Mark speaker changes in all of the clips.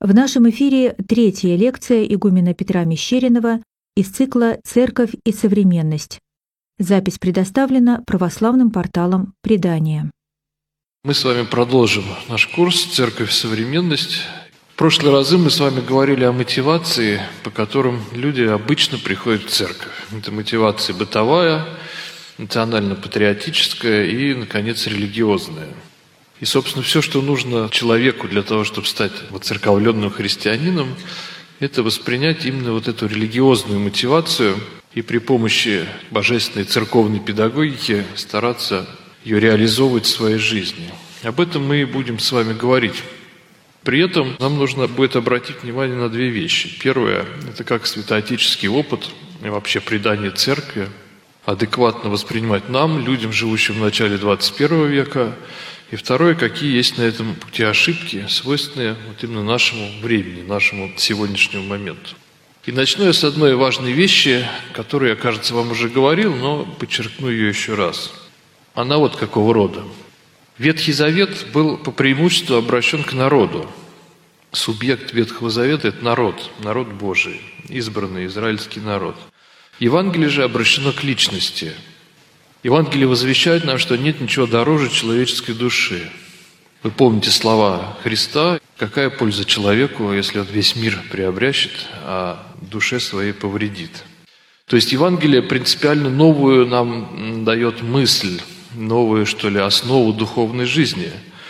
Speaker 1: В нашем эфире третья лекция игумена Петра Мещеринова из цикла «Церковь и современность». Запись предоставлена православным порталом «Предание».
Speaker 2: Мы с вами продолжим наш курс «Церковь и современность». В прошлые разы мы с вами говорили о мотивации, по которым люди обычно приходят в церковь. Это мотивация бытовая, национально-патриотическая и, наконец, религиозная. И, собственно, все, что нужно человеку для того, чтобы стать воцерковленным христианином, это воспринять именно вот эту религиозную мотивацию и при помощи божественной церковной педагогики стараться ее реализовывать в своей жизни. Об этом мы и будем с вами говорить. При этом нам нужно будет обратить внимание на две вещи. Первое – это как святоотеческий опыт и вообще предание церкви адекватно воспринимать нам, людям, живущим в начале 21 века. И второе, какие есть на этом пути ошибки, свойственные вот именно нашему времени, нашему сегодняшнему моменту. И начну я с одной важной вещи, которую я, кажется, вам уже говорил, но подчеркну ее еще раз. Она вот какого рода. Ветхий Завет был по преимуществу обращен к народу. Субъект Ветхого Завета – это народ Божий, избранный израильский народ. Евангелие же обращено к личности. Евангелие возвещает нам, что нет ничего дороже человеческой души. Вы помните слова Христа: «Какая польза человеку, если он весь мир приобрящет, а душе своей повредит?» То есть Евангелие принципиально новую нам дает мысль, новую, что ли, основу духовной жизни,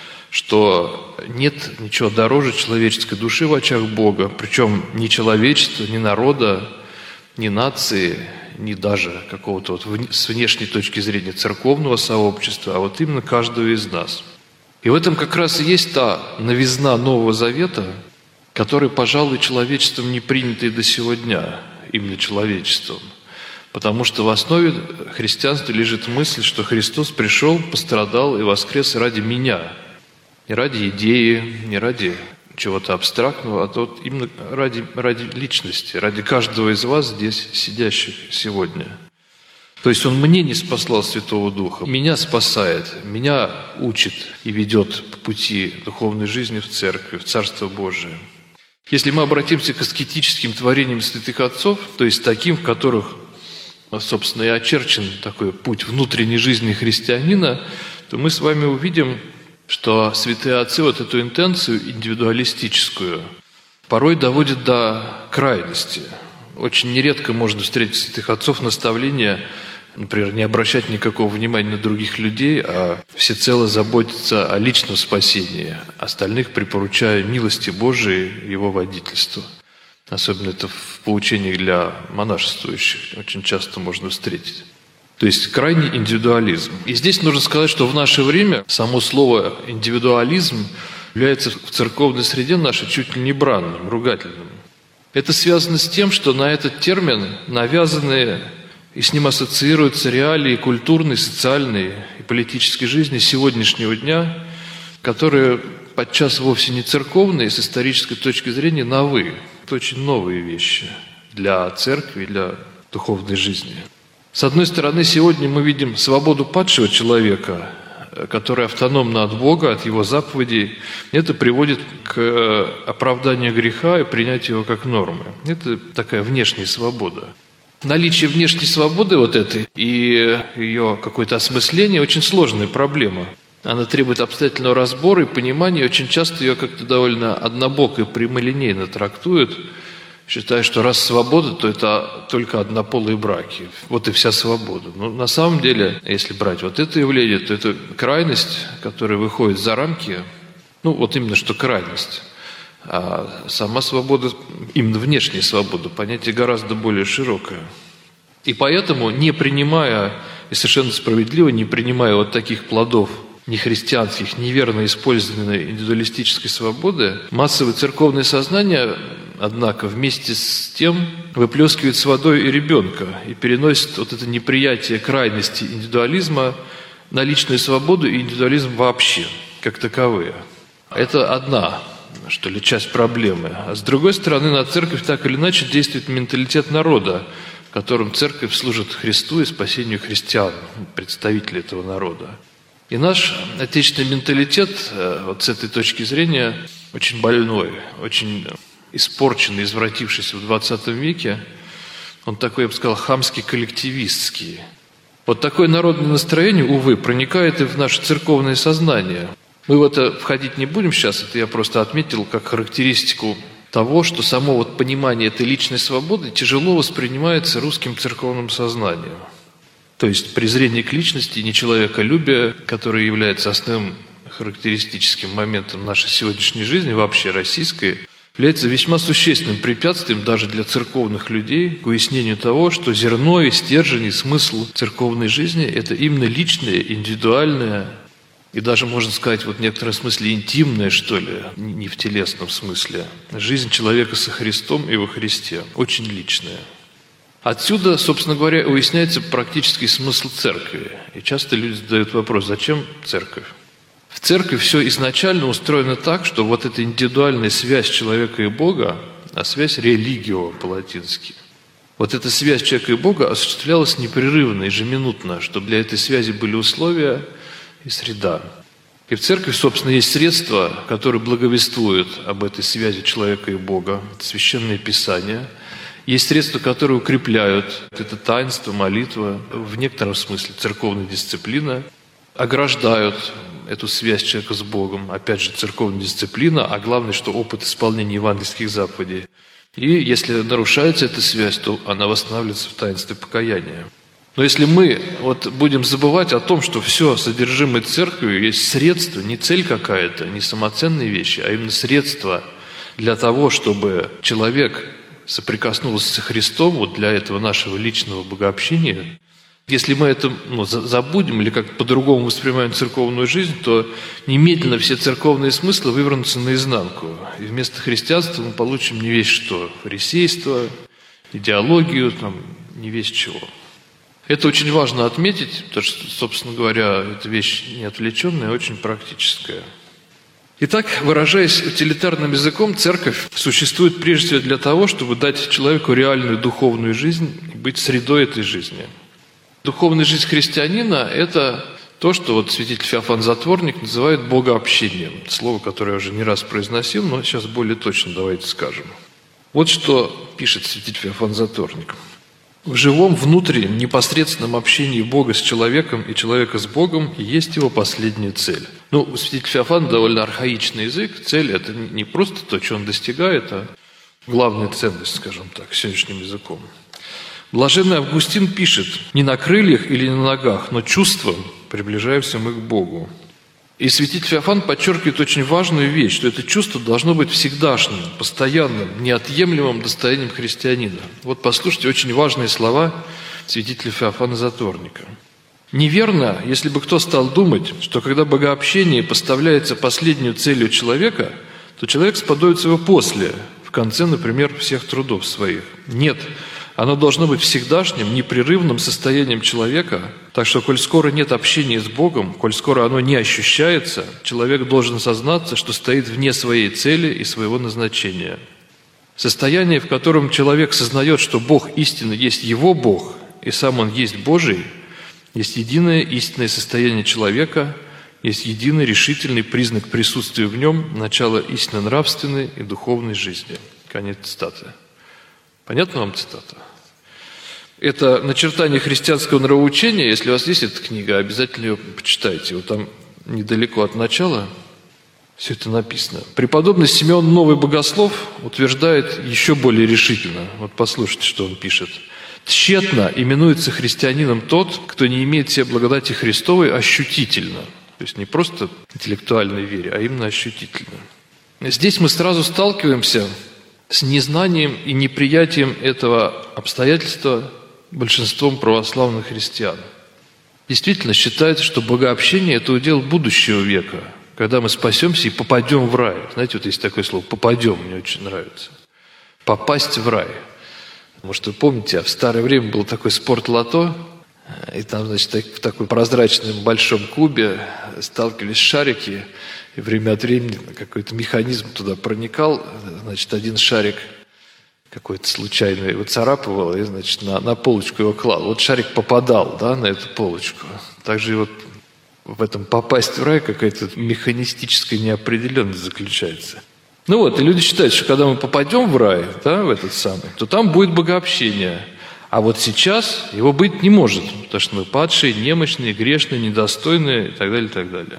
Speaker 2: что нет ничего дороже человеческой души в очах Бога, причем ни человечества, ни народа, ни нации, ни даже какого-то вот с внешней точки зрения церковного сообщества, а вот именно каждого из нас. И в этом как раз и есть та новизна Нового Завета, которая, пожалуй, человечеством не принята и до сего дня, именно человечеством. Потому что в основе христианства лежит мысль, что Христос пришел, пострадал и воскрес ради меня. Не ради идеи, не ради чего-то абстрактного, а то именно ради личности, ради каждого из вас здесь сидящих сегодня. То есть Он мне не спаслал Святого Духа, меня спасает, меня учит и ведет по пути духовной жизни в церкви, в Царство Божие. Если мы обратимся к аскетическим творениям святых отцов, то есть таким, в которых, собственно, и очерчен такой путь внутренней жизни христианина, то мы с вами увидим, что святые отцы вот эту интенцию индивидуалистическую порой доводят до крайности. Очень нередко можно встретить святых отцов наставления, например, не обращать никакого внимания на других людей, а всецело заботиться о личном спасении, остальных припоручая милости Божией, Его водительству. Особенно это в поучениях для монашествующих очень часто можно встретить. То есть крайний индивидуализм. И здесь нужно сказать, что в наше время само слово «индивидуализм» является в церковной среде нашей чуть ли не бранным, ругательным. Это связано с тем, что на этот термин навязаны и с ним ассоциируются реалии культурной, социальной и политической жизни сегодняшнего дня, которые подчас вовсе не церковные, с исторической точки зрения новые. Это очень новые вещи для церкви и для духовной жизни. С одной стороны, сегодня мы видим свободу падшего человека, который автономна от Бога, от Его заповедей. Это приводит к оправданию греха и принятию его как нормы. Это такая внешняя свобода. Наличие внешней свободы вот этой и ее какое-то осмысление – очень сложная проблема. Она требует обстоятельного разбора и понимания, и очень часто ее как-то довольно однобоко и прямолинейно трактуют, считая, что раз свобода, то это только однополые браки. Вот и вся свобода. Но на самом деле, если брать вот это явление, то это крайность, которая выходит за рамки, вот именно что крайность. А сама свобода, именно внешняя свобода, понятие гораздо более широкое. И поэтому, не принимая, и совершенно справедливо, не принимая вот таких плодов нехристианских, неверно использованной индивидуалистической свободы, массовое церковное сознание, однако, вместе с тем выплескивает с водой и ребенка и переносит вот это неприятие крайности индивидуализма на личную свободу и индивидуализм вообще, как таковые. Это одна, что ли, часть проблемы. А с другой стороны, на церковь так или иначе действует менталитет народа, в котором церковь служит Христу и спасению христиан, представителей этого народа. И наш отечественный менталитет вот с этой точки зрения очень больной, очень испорченный, извратившийся в 20 веке. Он такой, я бы сказал, хамский, коллективистский. Вот такое народное настроение, увы, проникает и в наше церковное сознание. Мы в это входить не будем сейчас, это я просто отметил как характеристику того, что само вот понимание этой личной свободы тяжело воспринимается русским церковным сознанием. То есть презрение к личности, нечеловеколюбие, которое является основным характеристическим моментом нашей сегодняшней жизни, вообще российской, является весьма существенным препятствием даже для церковных людей к уяснению того, что зерно и стержень, и смысл церковной жизни – это именно личное, индивидуальное, и даже, можно сказать, вот в некотором смысле интимное, что ли, не в телесном смысле, жизнь человека со Христом и во Христе, очень личная. Отсюда, собственно говоря, уясняется практический смысл церкви. И часто люди задают вопрос, зачем церковь? В церкви все изначально устроено так, что вот эта индивидуальная связь человека и Бога, а связь религио по-латински, вот эта связь человека и Бога осуществлялась непрерывно, ежеминутно, чтобы для этой связи были условия и среда. И в церкви, собственно, есть средства, которые благовествуют об этой связи человека и Бога, это Священное Писание. Есть средства, которые укрепляют это таинство, молитва, в некотором смысле церковная дисциплина, ограждают эту связь человека с Богом, опять же, церковная дисциплина, а главное, что опыт исполнения евангельских заповедей. И если нарушается эта связь, то она восстанавливается в таинстве покаяния. Но если мы будем забывать о том, что все содержимое церкви есть средство, не цель какая-то, не самоценные вещи, а именно средство для того, чтобы человек соприкоснулся со Христом, вот для этого нашего личного богообщения, если мы это забудем или как-то по-другому воспринимаем церковную жизнь, то немедленно все церковные смыслы вывернутся наизнанку. И вместо христианства мы получим не весть что, фарисейство, идеологию, не весть чего. Это очень важно отметить, потому что, собственно говоря, эта вещь не отвлеченная, а очень практическая. Итак, выражаясь утилитарным языком, церковь существует прежде всего для того, чтобы дать человеку реальную духовную жизнь и быть средой этой жизни. Духовная жизнь христианина – это то, что святитель Феофан Затворник называет богообщением. Это слово, которое я уже не раз произносил, но сейчас более точно давайте скажем. Вот что пишет святитель Феофан Затворник. В живом, внутреннем, непосредственном общении Бога с человеком и человека с Богом есть его последняя цель. У святителя Феофана довольно архаичный язык. Цель – это не просто то, что он достигает, а главная ценность, скажем так, сегодняшним языком. Блаженный Августин пишет: «Не на крыльях или на ногах, но чувством приближаемся мы к Богу». И святитель Феофан подчеркивает очень важную вещь, что это чувство должно быть всегдашним, постоянным, неотъемлемым достоянием христианина. Вот послушайте очень важные слова святителя Феофана Затворника. «Неверно, если бы кто стал думать, что когда богообщение поставляется последнюю целью человека, то человек сподобится его после, в конце, например, всех трудов своих. Нет, оно должно быть всегдашним, непрерывным состоянием человека, так что, коль скоро нет общения с Богом, коль скоро оно не ощущается, человек должен сознаться, что стоит вне своей цели и своего назначения. Состояние, в котором человек сознает, что Бог истинно есть его Бог, и сам он есть Божий, есть единое истинное состояние человека, есть единый решительный признак присутствия в нем, начало истинно нравственной и духовной жизни». Конец цитаты. Понятна вам цитата? Это начертание христианского нравоучения. Если у вас есть эта книга, обязательно ее почитайте. Вот там недалеко от начала все это написано. Преподобный Симеон Новый Богослов утверждает еще более решительно. Вот послушайте, что он пишет. «Тщетно именуется христианином тот, кто не имеет в себе благодати Христовой ощутительно». То есть не просто интеллектуальной вере, а именно ощутительно. Здесь мы сразу сталкиваемся с незнанием и неприятием этого обстоятельства большинством православных христиан. Действительно считается, что богообщение – это удел будущего века, когда мы спасемся и попадем в рай. Знаете, вот есть такое слово «попадем», мне очень нравится. Попасть в рай. Может, вы помните, в старое время был такой спорт-лото, и там, значит, в таком прозрачном большом кубе сталкивались шарики, и время от времени какой-то механизм туда проникал, значит, один шарик какой-то случайно его царапывал, и, значит, на полочку его клал. Вот шарик попадал, да, на эту полочку. Также и вот в этом попасть в рай какая-то механистическая неопределенность заключается. Ну вот, и люди считают, что когда мы попадем в рай, да, в этот самый, то там будет богообщение. А вот сейчас его быть не может, потому что мы падшие, немощные, грешные, недостойные и так далее, и так далее.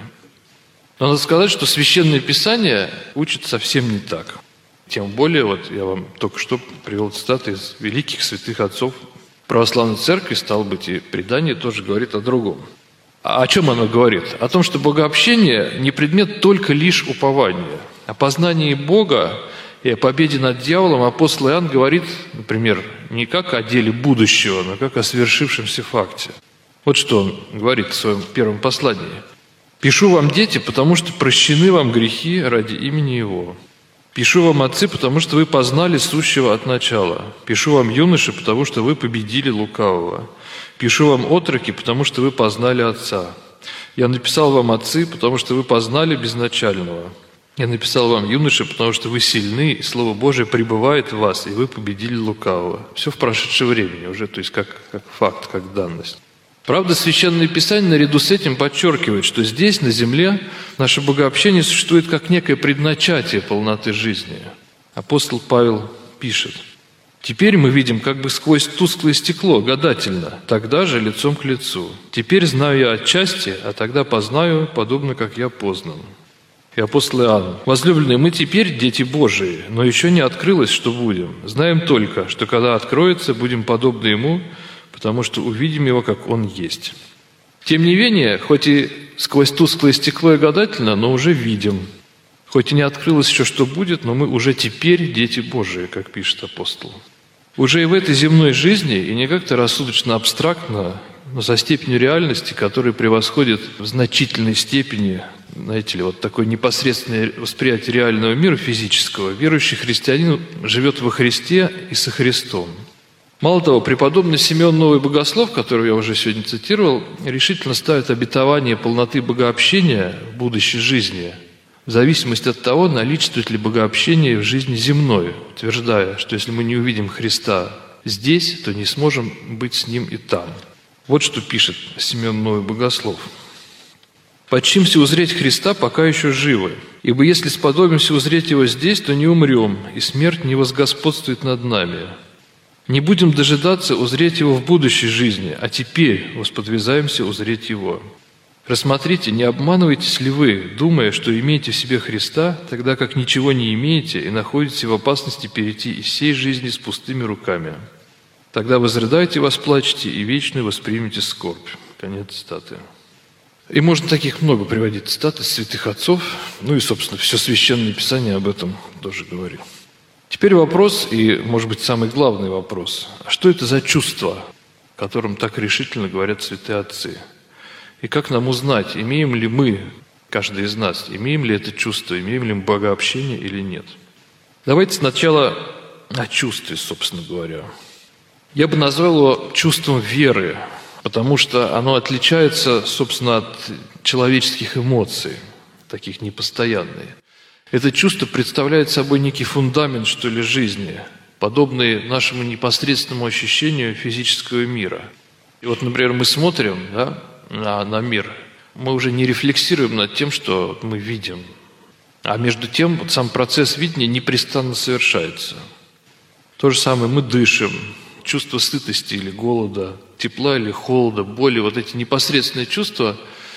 Speaker 2: Но надо сказать, что Священное Писание учит совсем не так. Тем более, вот я вам только что привел цитаты из великих святых отцов православной церкви, стало быть, и предание тоже говорит о другом. А о чем оно говорит? О том, что богообщение не предмет только лишь упования. О познании Бога и о победе над дьяволом апостол Иоанн говорит, например, не как о деле будущего, но как о свершившемся факте. Вот что он говорит в своем первом послании. «Пишу вам, дети, потому что прощены вам грехи ради имени Его. Пишу вам, отцы, потому что вы познали сущего от начала. Пишу вам, юноши, потому что вы победили лукавого. Пишу вам, отроки, потому что вы познали Отца. Я написал вам, отцы, потому что вы познали безначального. Я написал вам, юноши, потому что вы сильны, и Слово Божие пребывает в вас, и вы победили лукавого». Все в прошедшем времени уже, то есть как факт, как данность. Правда, Священное Писание наряду с этим подчеркивает, что здесь, на земле, наше богообщение существует как некое предначатие полноты жизни. Апостол Павел пишет: «Теперь мы видим как бы сквозь тусклое стекло, гадательно, тогда же лицом к лицу. Теперь знаю я отчасти, а тогда познаю, подобно как я познан». И апостол Иоанн: «Возлюбленные, мы теперь дети Божии, но еще не открылось, что будем. Знаем только, что когда откроется, будем подобны Ему, потому что увидим Его, как Он есть». Тем не менее, хоть и сквозь тусклое стекло и гадательно, но уже видим. Хоть и не открылось еще, что будет, но мы уже теперь дети Божии, как пишет апостол. Уже и в этой земной жизни, и не как-то рассудочно абстрактно, но со степенью реальности, которая превосходит в значительной степени, знаете ли, вот такое непосредственное восприятие реального мира физического, верующий христианин живет во Христе и со Христом. Мало того, преподобный Симеон Новый Богослов, которого я уже сегодня цитировал, решительно ставит обетование полноты богообщения в будущей жизни в зависимости от того, наличествует ли богообщение в жизни земной, утверждая, что если мы не увидим Христа здесь, то не сможем быть с Ним и там. Вот что пишет Симеон Новый Богослов. «Почимся узреть Христа, пока еще живы, ибо если сподобимся узреть Его здесь, то не умрем, и смерть не возгосподствует над нами. Не будем дожидаться узреть Его в будущей жизни, а теперь восподвязаемся узреть Его. Рассмотрите, не обманываетесь ли вы, думая, что имеете в себе Христа, тогда как ничего не имеете и находитесь в опасности перейти из всей жизни с пустыми руками. Тогда возрыдайте, восплачете и вечную воспримете скорбь». Конец цитаты. И можно таких много приводить цитат из святых отцов, ну и, собственно, все Священное Писание об этом тоже говорит. Теперь вопрос, и, может быть, самый главный вопрос. А что это за чувство, о котором так решительно говорят святые отцы? И как нам узнать, имеем ли мы, каждый из нас, имеем ли это чувство, имеем ли мы богообщение или нет? Давайте сначала о чувстве, собственно говоря. Я бы назвал его чувством веры, потому что оно отличается, собственно, от человеческих эмоций, таких непостоянных. Это чувство представляет собой некий фундамент, что ли, жизни, подобный нашему непосредственному ощущению физического мира. И вот, например, мы смотрим, да, на мир, мы уже не рефлексируем над тем, что мы видим. А между тем, вот сам процесс видения непрестанно совершается. То же самое мы дышим. Чувство сытости или голода, тепла или холода, боли, вот эти непосредственные чувства,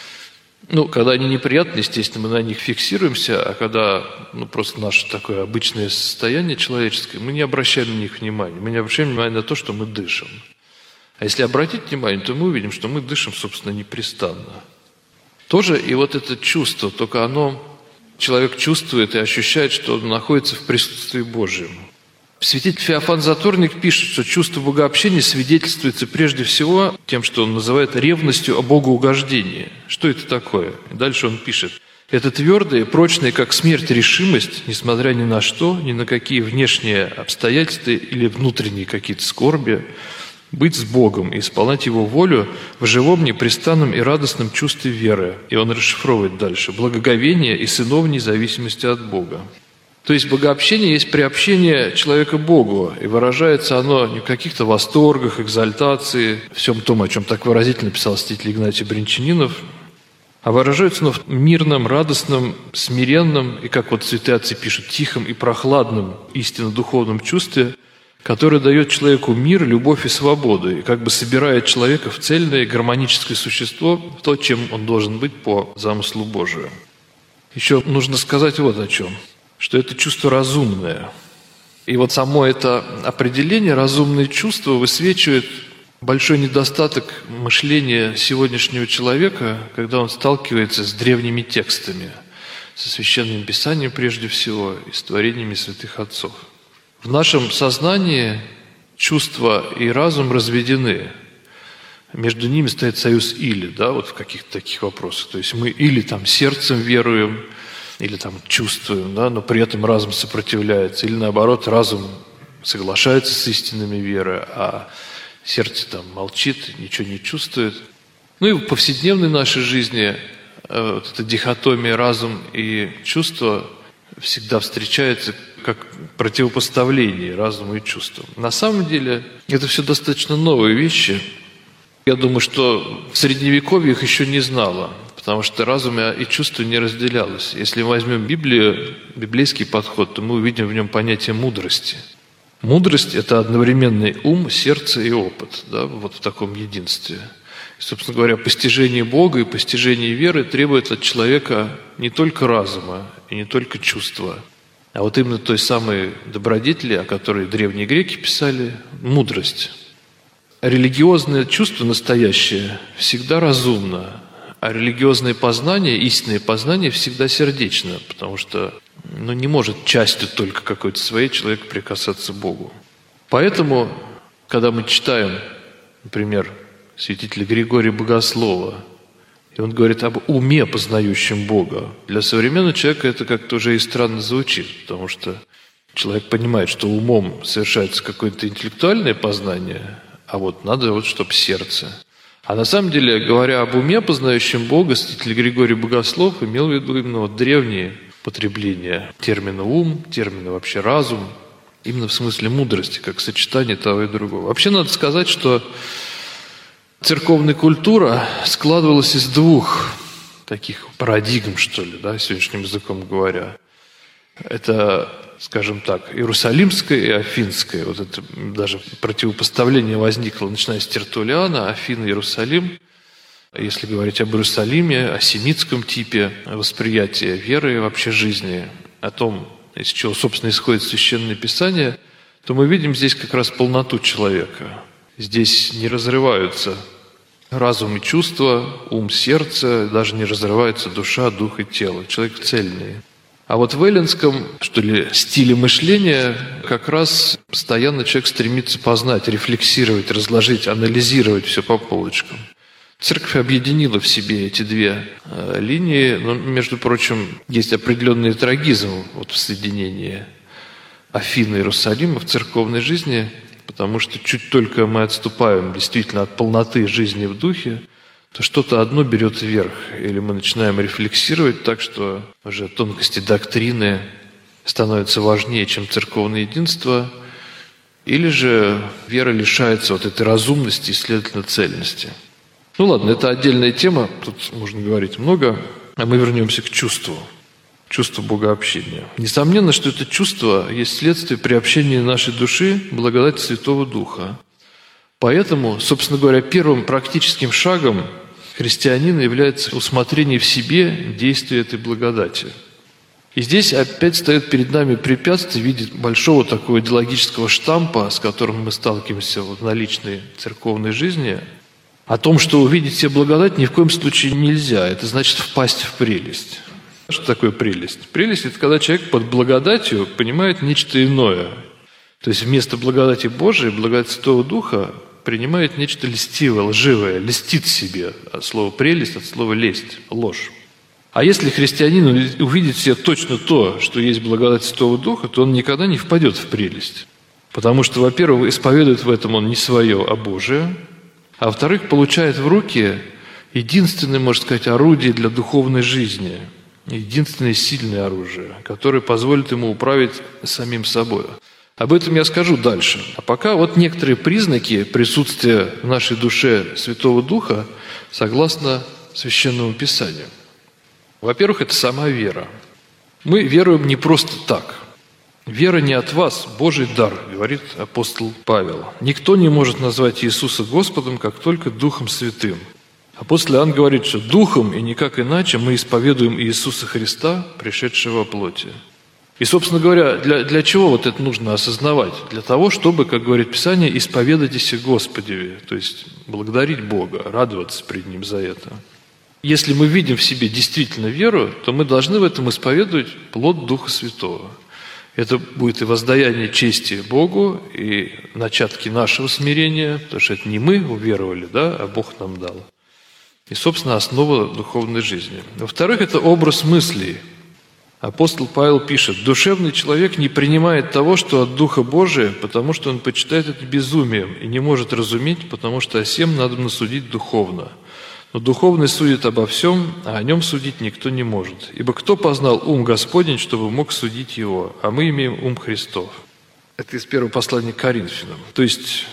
Speaker 2: когда они неприятны, естественно, мы на них фиксируемся, а когда просто наше такое обычное состояние человеческое, мы не обращаем на них внимания. Мы не обращаем внимания на то, что мы дышим. А если обратить внимание, то мы увидим, что мы дышим, собственно, непрестанно. Тоже и вот это чувство, только человек чувствует и ощущает, что он находится в присутствии Божьем. Святитель Феофан Затворник пишет, что чувство богообщения свидетельствуется прежде всего тем, что он называет ревностью о богоугождении. Что это такое? И дальше он пишет: «Это твердая и прочная, как смерть, решимость, несмотря ни на что, ни на какие внешние обстоятельства или внутренние какие-то скорби, быть с Богом и исполнять Его волю в живом, непрестанном и радостном чувстве веры». И он расшифровывает дальше: «Благоговение и сыновней зависимости от Бога». То есть богообщение есть приобщение человека к Богу, и выражается оно не в каких-то восторгах, экзальтации, всем том, о чем так выразительно писал святитель Игнатий Брянчанинов, а выражаются оно в мирном, радостном, смиренном и, как вот святые отцы пишут, тихом и прохладном, истинно духовном чувстве, которое дает человеку мир, любовь и свободу, и как бы собирает человека в цельное и гармоническое существо, в то, чем он должен быть по замыслу Божию. Еще нужно сказать вот о чем, что это чувство разумное. И вот само это определение «разумное чувство» высвечивает большой недостаток мышления сегодняшнего человека, когда он сталкивается с древними текстами, со Священным Писанием прежде всего и с творениями святых отцов. В нашем сознании чувства и разум разведены. Между ними стоит союз «или», да, вот в каких-то таких вопросах. То есть мы или там сердцем веруем, или там чувствуем, да, но при этом разум сопротивляется, или наоборот, разум соглашается с истинами веры, а сердце там молчит, ничего не чувствует. Ну и в повседневной нашей жизни вот эта дихотомия разум и чувство всегда встречается как противопоставление разуму и чувству. На самом деле это все достаточно новые вещи. Я думаю, что в Средневековье их еще не знало, потому что разум и чувство не разделялось. Если мы возьмем Библию, библейский подход, то мы увидим в нем понятие мудрости. Мудрость – это одновременный ум, сердце и опыт, да, вот в таком единстве. И, собственно говоря, постижение Бога и постижение веры требует от человека не только разума и не только чувства, а вот именно той самой добродетели, о которой древние греки писали, мудрость. Религиозное чувство настоящее всегда разумно, а религиозное познание, истинное познание всегда сердечно, потому что не может частью только какой-то своей человек прикасаться к Богу. Поэтому, когда мы читаем, например, святителя Григория Богослова, и он говорит об уме, познающем Бога, для современного человека это как-то уже и странно звучит, потому что человек понимает, что умом совершается какое-то интеллектуальное познание, а вот надо вот, чтобы сердце. А на самом деле, говоря об уме, познающем Бога, святитель Григорий Богослов имел в виду именно вот древние потребления термина «ум», термина вообще «разум», именно в смысле мудрости, как сочетание того и другого. Вообще надо сказать, что церковная культура складывалась из двух таких парадигм, что ли, да, сегодняшним языком говоря. Это, скажем так, иерусалимская и афинская. Вот это даже противопоставление возникло, начиная с Тертуллиана, Афины, Иерусалим. Если говорить об Иерусалиме, о семитском типе восприятия веры и вообще жизни, о том, из чего, собственно, исходит Священное Писание, то мы видим здесь как раз полноту человека. Здесь не разрываются разум и чувства, ум, сердце, даже не разрываются душа, дух и тело. Человек цельный. А вот в эллинском, что ли, стиле мышления как раз постоянно человек стремится познать, рефлексировать, разложить, анализировать все по полочкам. Церковь объединила в себе эти две линии, но, между прочим, есть определенный трагизм вот в соединении Афин и Иерусалима в церковной жизни, потому что чуть только мы отступаем действительно от полноты жизни в духе, то что-то одно берет вверх, или мы начинаем рефлексировать так, что уже тонкости доктрины становятся важнее, чем церковное единство, или же вера лишается вот этой разумности и, следовательно, цельности. Ну ладно, это отдельная тема, тут можно говорить много, а мы вернемся к чувству богообщения. Несомненно, что это чувство есть следствие приобщения нашей души благодати Святого Духа. Поэтому, собственно говоря, первым практическим шагом христианина является усмотрение в себе действия этой благодати. И здесь опять стоит перед нами препятствие в виде большого такого идеологического штампа, с которым мы сталкиваемся на личной церковной жизни, о том, что увидеть себе благодать ни в коем случае нельзя. Это значит впасть в прелесть. Что такое прелесть? Прелесть – это когда человек под благодатью понимает нечто иное. То есть вместо благодати Божией, благодать Святого Духа принимает нечто льстивое, лживое, льстит себе. От слова «прелесть», от слова «лесть», ложь. А если христианин увидит в себе точно то, что есть благодать Святого Духа, то он никогда не впадет в прелесть. Потому что, во-первых, исповедует в этом он не свое, а Божие, а во-вторых, получает в руки единственное, можно сказать, орудие для духовной жизни, единственное сильное оружие, которое позволит ему управить самим собой. Об этом я скажу дальше. А пока вот некоторые признаки присутствия в нашей душе Святого Духа согласно Священному Писанию. Во-первых, это сама вера. Мы веруем не просто так. Вера не от вас, Божий дар, говорит апостол Павел. Никто не может назвать Иисуса Господом, как только Духом Святым. Апостол Иоанн говорит, что Духом и никак иначе мы исповедуем Иисуса Христа, пришедшего во плоти. И, собственно говоря, для чего вот это нужно осознавать? Для того, чтобы, как говорит Писание, исповедайтесь Господи, то есть благодарить Бога, радоваться пред Ним за это. Если мы видим в себе действительно веру, то мы должны в этом исповедовать плод Духа Святого. Это будет и воздаяние чести Богу, и начатки нашего смирения, потому что это не мы уверовали, да, а Бог нам дал. И, собственно, основа духовной жизни. Во-вторых, это образ мыслей. Апостол Павел пишет: «Душевный человек не принимает того, что от Духа Божия, потому что он почитает это безумием и не может разуметь, потому что о сем надобно судить духовно. Но духовный судит обо всем, а о нем судить никто не может. Ибо кто познал ум Господень, чтобы мог судить его? А мы имеем ум Христов». Это из первого послания к Коринфянам. То есть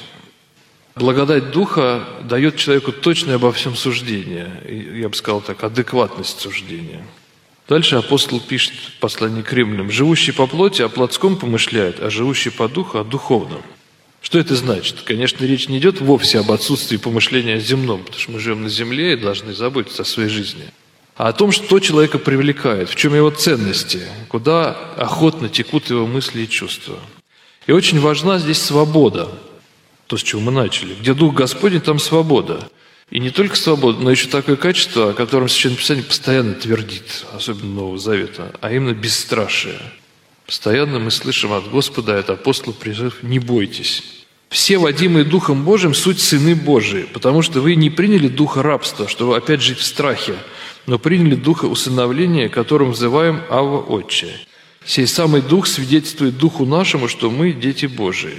Speaker 2: благодать Духа дает человеку точное обо всем суждение. И, я бы сказал так, адекватность суждения. Дальше апостол пишет в послании к Римлянам: «Живущий по плоти о плотском помышляет, а живущий по духу о духовном». Что это значит? Конечно, речь не идет вовсе об отсутствии помышления о земном, потому что мы живем на земле и должны заботиться о своей жизни, а о том, что человека привлекает, в чем его ценности, куда охотно текут его мысли и чувства. И очень важна здесь свобода, то, с чего мы начали. Где Дух Господень, там свобода. И не только свобода, но еще такое качество, о котором Священное Писание постоянно твердит, особенно Нового Завета, а именно бесстрашие. Постоянно мы слышим от Господа, это апостол призыв: «Не бойтесь». Все, водимые Духом Божиим, суть сыны Божии, потому что вы не приняли духа рабства, чтобы опять жить в страхе, но приняли духа усыновления, которым взываем Авва Отче. Сей самый Дух свидетельствует Духу нашему, что мы дети Божии.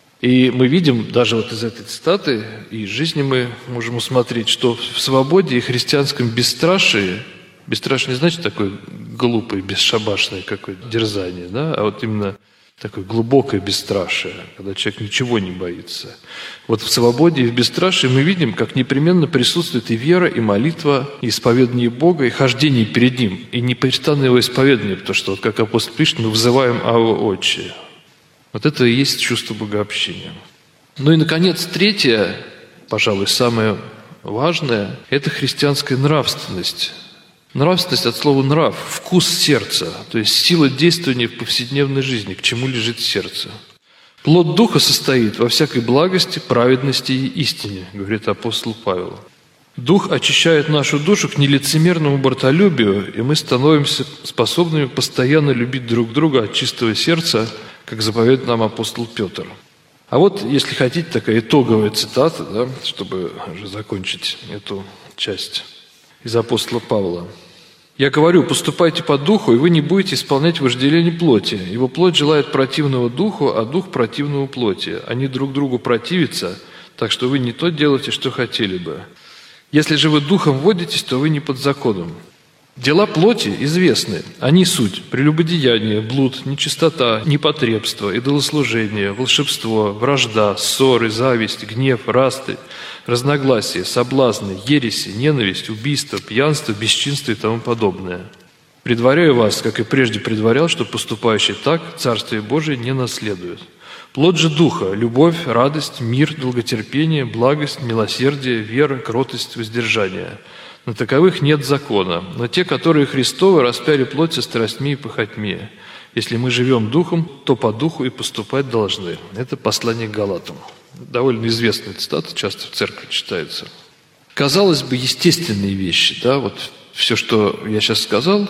Speaker 2: И мы видим, даже вот из этой цитаты, и из жизни мы можем усмотреть, что в свободе и христианском бесстрашие, бесстрашие не значит такое глупое, бесшабашное какое-то дерзание, да, а вот именно такое глубокое бесстрашие, когда человек ничего не боится. Вот в свободе и в бесстрашии мы видим, как непременно присутствует и вера, и молитва, и исповедание Бога, и хождение перед Ним, и непрестанное Его исповедание, потому что, вот как апостол пишет, мы взываем Авва Отче. Вот это и есть чувство богообщения. Ну и, наконец, третье, пожалуй, самое важное, это христианская нравственность. Нравственность от слова «нрав», вкус сердца, то есть сила действования в повседневной жизни, к чему лежит сердце. Плод Духа состоит во всякой благости, праведности и истине, говорит апостол Павел. Дух очищает нашу душу к нелицемерному братолюбию, и мы становимся способными постоянно любить друг друга от чистого сердца, как заповедует нам апостол Петр. А вот, если хотите, такая итоговая цитата, да, чтобы уже закончить эту часть из апостола Павла. «Я говорю, поступайте по духу, и вы не будете исполнять вожделение плоти. Ибо плоть желает противного духу, а дух противного плоти. Они друг другу противятся, так что вы не то делаете, что хотели бы. Если же вы духом водитесь, то вы не под законом. Дела плоти известны. Они суть: прелюбодеяние, блуд, нечистота, непотребство, идолослужение, волшебство, вражда, ссоры, зависть, гнев, расты, разногласия, соблазны, ереси, ненависть, убийство, пьянство, бесчинство и тому подобное. Предваряю вас, как и прежде предварял, что поступающий так Царствие Божие не наследует. Плод же Духа – любовь, радость, мир, долготерпение, благость, милосердие, вера, кротость, воздержание. На таковых нет закона, но те, которые Христовы, распяли плоть со страстьми и похотьми. Если мы живем Духом, то по Духу и поступать должны». Это послание к Галатам. Довольно известная цитата, часто в церкви читается. Казалось бы, естественные вещи, да, вот все, что я сейчас сказал,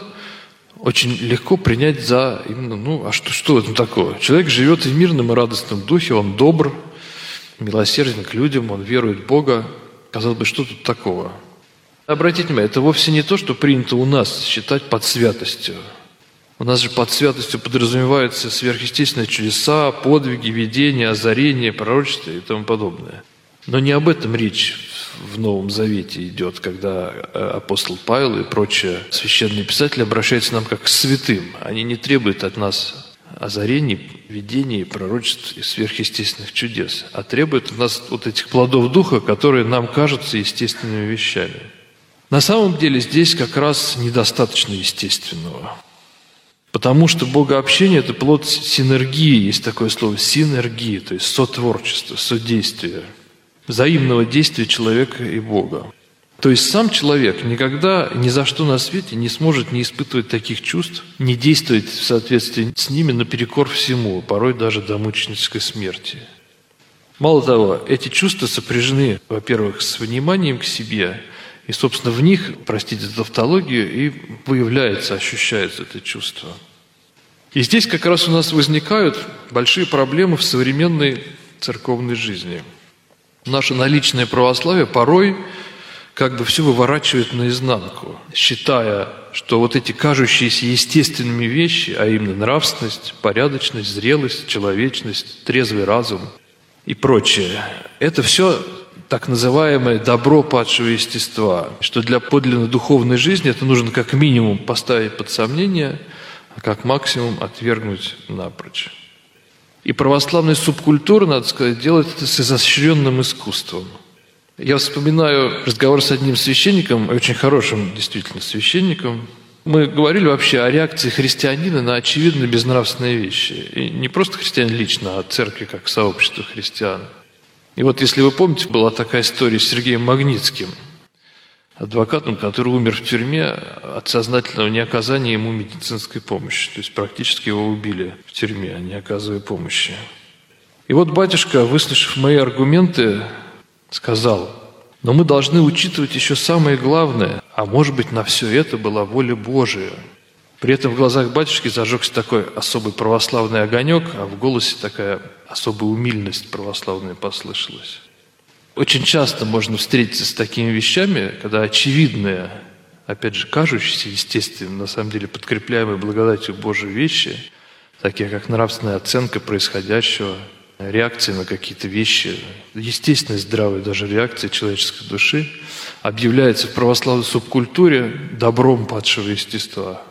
Speaker 2: очень легко принять за именно, а что это такое? Человек живет в мирном и радостном духе, он добр, милосерден к людям, он верует в Бога. Казалось бы, что тут такого? Обратите внимание, это вовсе не то, что принято у нас считать под святостью. У нас же под святостью подразумеваются сверхъестественные чудеса, подвиги, видения, озарения, пророчества и тому подобное. Но не об этом речь в Новом Завете идет, когда апостол Павел и прочие священные писатели обращаются к нам как к святым. Они не требуют от нас озарений, видений, пророчеств и сверхъестественных чудес, а требуют от нас вот этих плодов Духа, которые нам кажутся естественными вещами. На самом деле здесь как раз недостаточно естественного. Потому что богообщение – это плод синергии, есть такое слово синергия, то есть сотворчество, содействие, взаимного действия человека и Бога. То есть сам человек никогда ни за что на свете не сможет не испытывать таких чувств, не действовать в соответствии с ними наперекор всему, порой даже до мученической смерти. Мало того, эти чувства сопряжены, во-первых, с вниманием к себе, и, собственно, в них, простите за тавтологию, и выявляется, ощущается это чувство. И здесь как раз у нас возникают большие проблемы в современной церковной жизни. Наше наличное православие порой как бы все выворачивает наизнанку, считая, что вот эти кажущиеся естественными вещи, а именно нравственность, порядочность, зрелость, человечность, трезвый разум и прочее, это все так называемое добро падшего естества, что для подлинно духовной жизни это нужно как минимум поставить под сомнение, а как максимум отвергнуть напрочь. И православная субкультура, надо сказать, делает это с изощренным искусством. Я вспоминаю разговор с одним священником, очень хорошим действительно священником. Мы говорили вообще о реакции христианина на очевидно безнравственные вещи. И не просто христиан лично, а церкви как сообщество христиан. И вот, если вы помните, была такая история с Сергеем Магнитским, адвокатом, который умер в тюрьме от сознательного неоказания ему медицинской помощи. То есть практически его убили в тюрьме, не оказывая помощи. И вот батюшка, выслушав мои аргументы, сказал: но мы должны учитывать еще самое главное, а может быть, на все это была воля Божия. При этом в глазах батюшки зажегся такой особый православный огонек, а в голосе такая особая умильность православная послышалась. Очень часто можно встретиться с такими вещами, когда очевидные, опять же, кажущиеся естественными, на самом деле подкрепляемые благодатью Божьей вещи, такие как нравственная оценка происходящего, реакции на какие-то вещи, естественная здравая даже реакция человеческой души, объявляется в православной субкультуре добром падшего естества.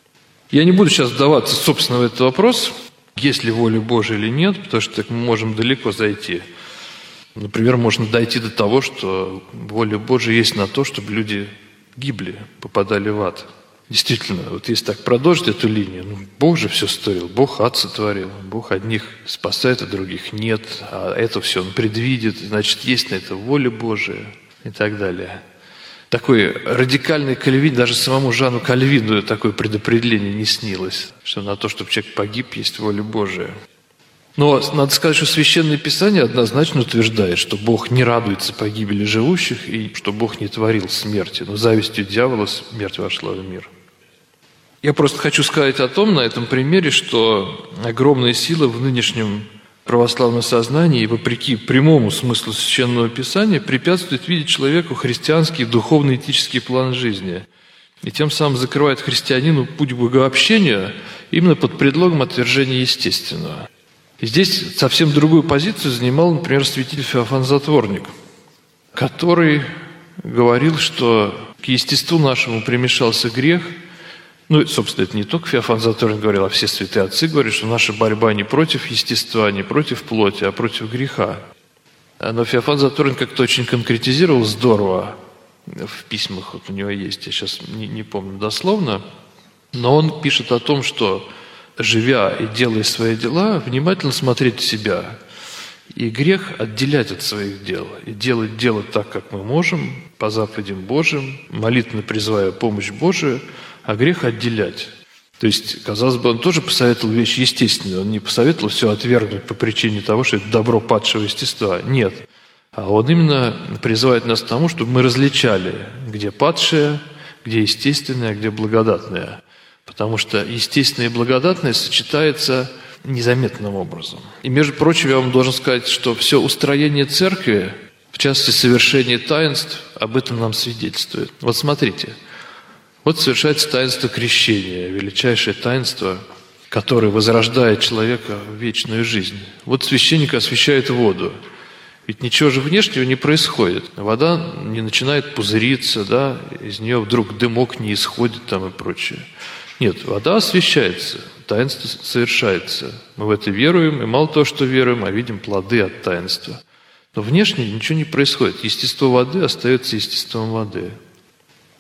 Speaker 2: Я не буду сейчас вдаваться, собственно, в этот вопрос, есть ли воля Божия или нет, потому что так мы можем далеко зайти. Например, можно дойти до того, что воля Божия есть на то, чтобы люди гибли, попадали в ад. Действительно, вот если так продолжить эту линию, Бог же все створил, Бог ад сотворил, Бог одних спасает, а других нет, а это все Он предвидит, значит, есть на это воля Божия и так далее. Такой радикальный Кальвин, даже самому Жану Кальвину такое предопределение не снилось, что на то, чтобы человек погиб, есть воля Божия. Но надо сказать, что Священное Писание однозначно утверждает, что Бог не радуется погибели живущих и что Бог не творил смерти, но завистью дьявола смерть вошла в мир. Я просто хочу сказать о том, на этом примере, что огромная сила в нынешнем православном сознании, вопреки прямому смыслу Священного Писания, препятствует видеть человеку христианский духовно-этический план жизни и тем самым закрывает христианину путь богообщения именно под предлогом отвержения естественного. И здесь совсем другую позицию занимал, например, святитель Феофан Затворник, который говорил, что к естеству нашему примешался грех. Ну, собственно, это не только Феофан Затворник говорил, а все святые отцы говорят, что наша борьба не против естества, не против плоти, а против греха. Но Феофан Затворник как-то очень конкретизировал здорово в письмах, вот у него есть, я сейчас не помню дословно, но он пишет о том, что живя и делая свои дела, внимательно смотреть в себя. И грех отделять от своих дел. И делать дело так, как мы можем, по заповедям Божьим, молитвенно призывая помощь Божию, а грех отделять. То есть, казалось бы, он тоже посоветовал вещь естественную. Он не посоветовал все отвергнуть по причине того, что это добро падшего естества. Нет. А он именно призывает нас к тому, чтобы мы различали, где падшее, где естественное, где благодатное. Потому что естественное и благодатное сочетается незаметным образом. И, между прочим, я вам должен сказать, что все устроение церкви, в частности, совершение таинств, об этом нам свидетельствует. Вот смотрите, вот совершается таинство крещения, величайшее таинство, которое возрождает человека в вечную жизнь. Вот священник освящает воду. Ведь ничего же внешнего не происходит. Вода не начинает пузыриться, да, из нее вдруг дымок не исходит там и прочее. Нет, вода освящается, таинство совершается. Мы в это веруем, и мало того, что веруем, а видим плоды от таинства. Но внешне ничего не происходит. Естество воды остается естеством воды.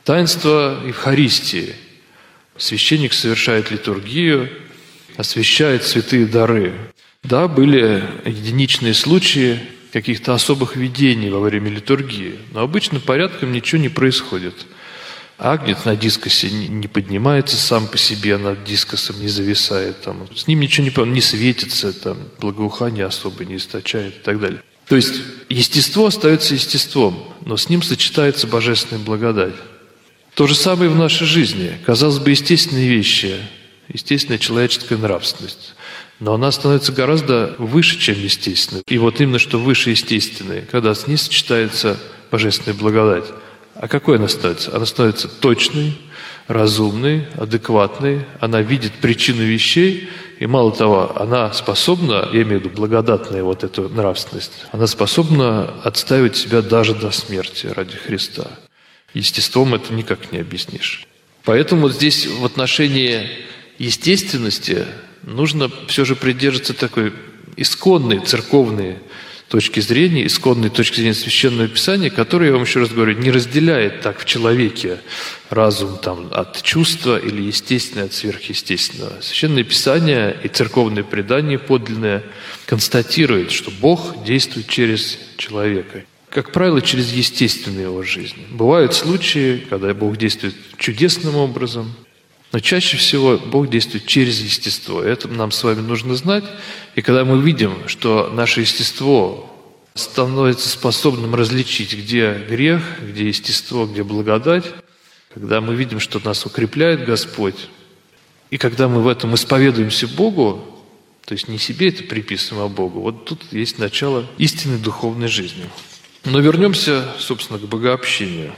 Speaker 2: Таинство Евхаристии. Священник совершает литургию, освящает святые дары. Да, были единичные случаи каких-то особых видений во время литургии, но обычным порядком ничего не происходит. Агнец на дискосе не поднимается сам по себе, над дискосом не зависает, там, с ним ничего не светится, там, благоухание особо не источает и так далее. То есть естество остается естеством, но с ним сочетается божественная благодать. То же самое и в нашей жизни. Казалось бы, естественные вещи, естественная человеческая нравственность. Но она становится гораздо выше, чем естественная. И вот именно что выше естественной, когда с ней сочетается божественная благодать. А какой она становится? Она становится точной, разумной, адекватной. Она видит причину вещей. И мало того, она способна, я имею в виду благодатная вот эту нравственность, она способна отставить себя даже до смерти ради Христа. Естеством это никак не объяснишь. Поэтому здесь в отношении естественности нужно все же придерживаться такой исконной церковной точки зрения, исконной точки зрения Священного Писания, которая, я вам еще раз говорю, не разделяет так в человеке разум там, от чувства или естественное от сверхъестественного. Священное Писание и церковное предание подлинное констатирует, что Бог действует через человека. Как правило, через естественную его жизнь. Бывают случаи, когда Бог действует чудесным образом, но чаще всего Бог действует через естество. Это нам с вами нужно знать. И когда мы видим, что наше естество становится способным различить, где грех, где естество, где благодать, когда мы видим, что нас укрепляет Господь, и когда мы в этом исповедуемся Богу, то есть не себе это приписываем, а Богу, вот тут есть начало истинной духовной жизни. Но вернемся, собственно, к богообщению.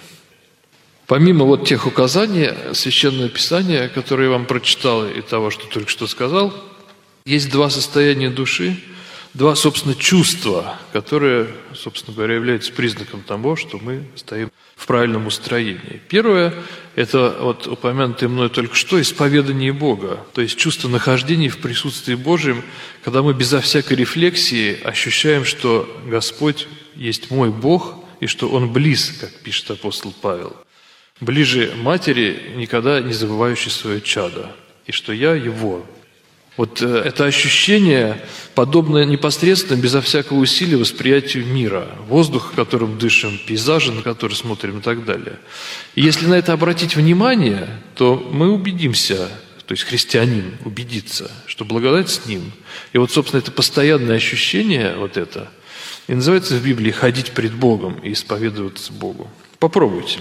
Speaker 2: Помимо вот тех указаний Священного Писания, которые я вам прочитал, и того, что только что сказал, есть два состояния души, два, собственно, чувства, которые, собственно говоря, являются признаком того, что мы стоим в правильном устроении. Первое – это вот упомянутое мной только что исповедание Бога, то есть чувство нахождения в присутствии Божьем, когда мы безо всякой рефлексии ощущаем, что Господь есть мой Бог, и что Он близ, как пишет апостол Павел. Ближе матери, никогда не забывающий свое чадо, и что я его. Вот это ощущение, подобное непосредственно, безо всякого усилия восприятию мира, воздуха, которым дышим, пейзажа, на который смотрим и так далее. И если на это обратить внимание, то мы убедимся, то есть христианин убедится, что благодать с ним. И вот, собственно, это постоянное ощущение, вот это, и называется в Библии «ходить пред Богом» и исповедоваться Богу. Попробуйте.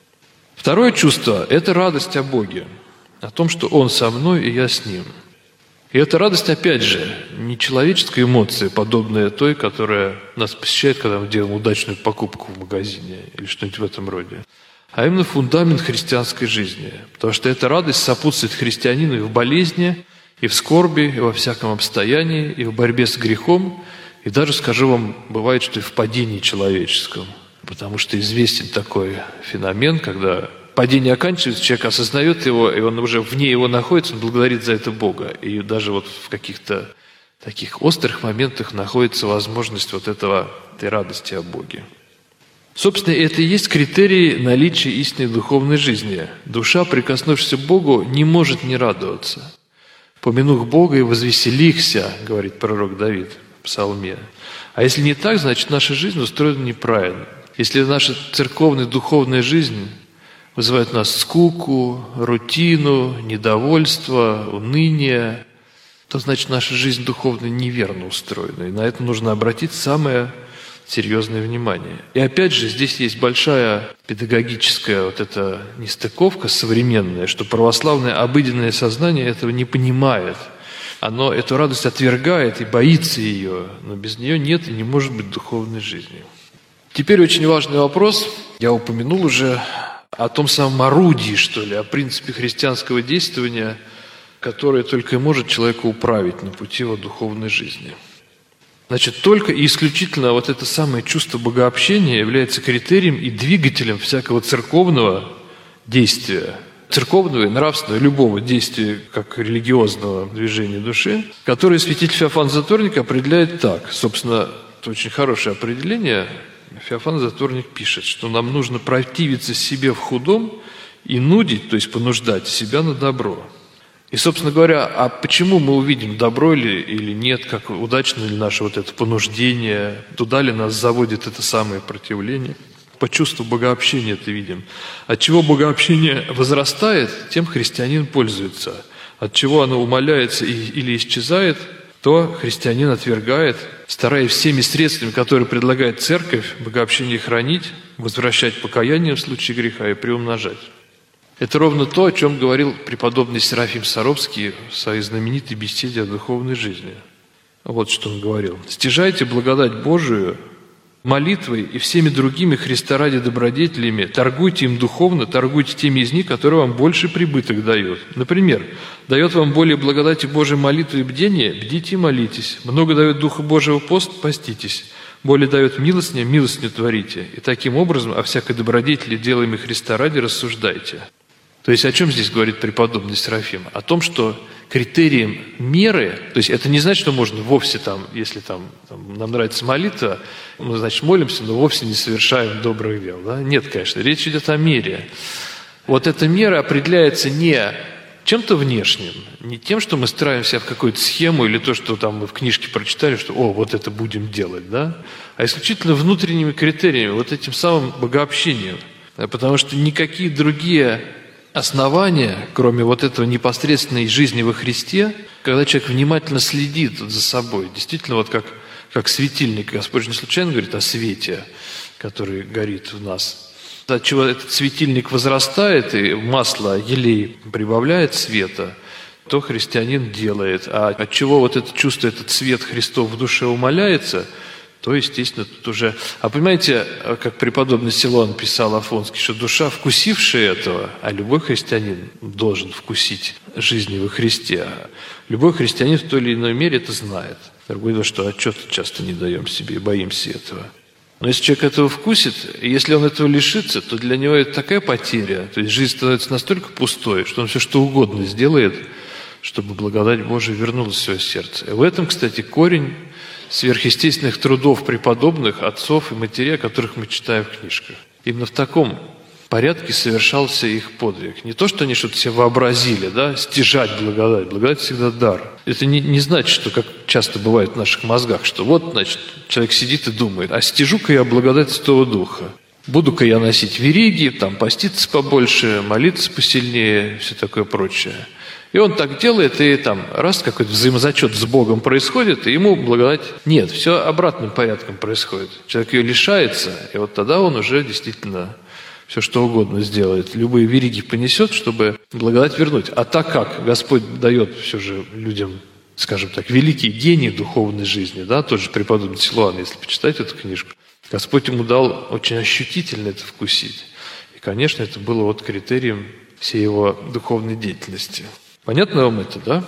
Speaker 2: Второе чувство – это радость о Боге, о том, что Он со мной и я с Ним. И эта радость, опять же, не человеческая эмоция, подобная той, которая нас посещает, когда мы делаем удачную покупку в магазине или что-нибудь в этом роде, а именно фундамент христианской жизни. Потому что эта радость сопутствует христианину и в болезни, и в скорби, и во всяком обстоянии, и в борьбе с грехом, и даже, скажу вам, бывает, что и в падении человеческом. Потому что известен такой феномен, когда падение оканчивается, человек осознает его, и он уже вне его находится, он благодарит за это Бога. И даже вот в каких-то таких острых моментах находится возможность вот этой радости о Боге. Собственно, это и есть критерий наличия истинной духовной жизни. Душа, прикоснувшись к Богу, не может не радоваться. «Помянух Бога и возвеселихся», говорит пророк Давид в Псалме. А если не так, значит, наша жизнь устроена неправильно. Если наша церковная духовная жизнь вызывает у нас скуку, рутину, недовольство, уныние, то значит наша жизнь духовная неверно устроена. И на это нужно обратить самое серьезное внимание. И опять же, здесь есть большая педагогическая вот эта нестыковка современная, что православное обыденное сознание этого не понимает. Оно эту радость отвергает и боится ее, но без нее нет и не может быть духовной жизни. Теперь очень важный вопрос, я упомянул уже о том самом орудии, что ли, о принципе христианского действования, которое только и может человека управить на пути его духовной жизни. Значит, только и исключительно вот это самое чувство богообщения является критерием и двигателем всякого церковного действия, церковного и нравственного, любого действия, как религиозного движения души, которое святитель Феофан Затворник определяет так. Собственно, это очень хорошее определение, Феофан Затворник пишет, что нам нужно противиться себе в худом и нудить, то есть понуждать себя на добро. И, собственно говоря, а почему мы увидим, добро или нет, как удачно ли наше вот это понуждение, туда ли нас заводит это самое противление? По чувству богообщения это видим. От чего богообщение возрастает, тем христианин пользуется. От чего оно умаляется или исчезает, то христианин отвергает, стараясь всеми средствами, которые предлагает церковь, богообщение хранить, возвращать покаяние в случае греха и приумножать. Это ровно то, о чем говорил преподобный Серафим Саровский в своей знаменитой беседе о духовной жизни. Вот что он говорил. «Стяжайте благодать Божию молитвой и всеми другими Христа ради добродетелями, торгуйте им духовно, торгуйте теми из них, которые вам больше прибыток дают. Например, дает вам более благодати Божией молитвы и бдения, бдите и молитесь. Много дает Духа Божьего пост, поститесь. Более дает милостыню, милостыню творите. И таким образом о всякой добродетели, делаемой Христа ради, рассуждайте». То есть о чем здесь говорит преподобный Серафим? О том, что критерием меры, то есть это не значит, что можно вовсе если нам нравится молитва, мы, значит, молимся, но вовсе не совершаем добрых дел. Да? Нет, конечно, речь идет о мере. Вот эта мера определяется не чем-то внешним, не тем, что мы строим себя в какую-то схему или то, что там мы в книжке прочитали, что вот это будем делать, да? А исключительно внутренними критериями, вот этим самым богообщением. Потому что никакие другие основания, кроме вот этого непосредственной жизни во Христе, когда человек внимательно следит за собой, действительно, вот как светильник, Господь не случайно говорит о свете, который горит в нас. От чего этот светильник возрастает, и масло, елей прибавляет света, то христианин делает. А от чего вот это чувство, этот свет Христов в душе умаляется, то, естественно, тут уже... А понимаете, как преподобный Силуан писал Афонский, что душа, вкусившая этого, а любой христианин должен вкусить жизни во Христе. Любой христианин в той или иной мере это знает. Другое дело, что отчета часто не даем себе и боимся этого. Но если человек этого вкусит, и если он этого лишится, то для него это такая потеря, то есть жизнь становится настолько пустой, что он все что угодно сделает, чтобы благодать Божия вернулась в свое сердце. И в этом, кстати, корень сверхъестественных трудов преподобных, отцов и матерей, о которых мы читаем в книжках. Именно в таком порядке совершался их подвиг. Не то, что они что-то себе вообразили, да, стяжать благодать. Благодать всегда дар. Это не значит, что, как часто бывает в наших мозгах, что вот, значит, человек сидит и думает, а стяжу-ка я благодать Святого Духа. Буду-ка я носить вериги, поститься побольше, молиться посильнее, все такое прочее. И он так делает, и раз какой-то взаимозачет с Богом происходит, и ему благодать нет. Все обратным порядком происходит. Человек ее лишается, и вот тогда он уже действительно все что угодно сделает. Любые вериги понесет, чтобы благодать вернуть. А так как Господь дает все же людям, скажем так, великие гении духовной жизни, да, тот же преподобный Силуан, если почитать эту книжку, Господь ему дал очень ощутительно это вкусить. И, конечно, это было вот критерием всей его духовной деятельности. Понятно вам это, да?